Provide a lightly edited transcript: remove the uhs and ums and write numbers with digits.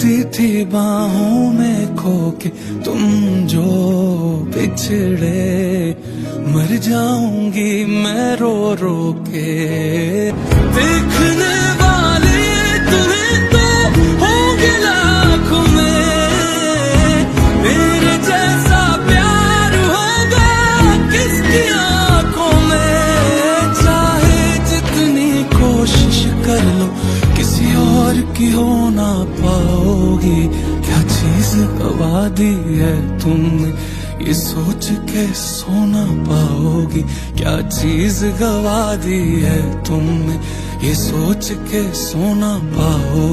रोती थी बाहों में खो के तुम जो बिछड़े, मर जाऊंगी मैं रो रो के। देखने वाले तुम्हें तो होंगे लाखों में, मेरे जैसा प्यार होगा किसकी आंखों में। चाहे जितनी कोशिश कर लो किसी और की हो ना पाओगी, क्या चीज गवा दी है तुमने ये सोच के सो ना पाओगी। क्या चीज गवा दी है तुमने ये सोच के सो ना पाओगी।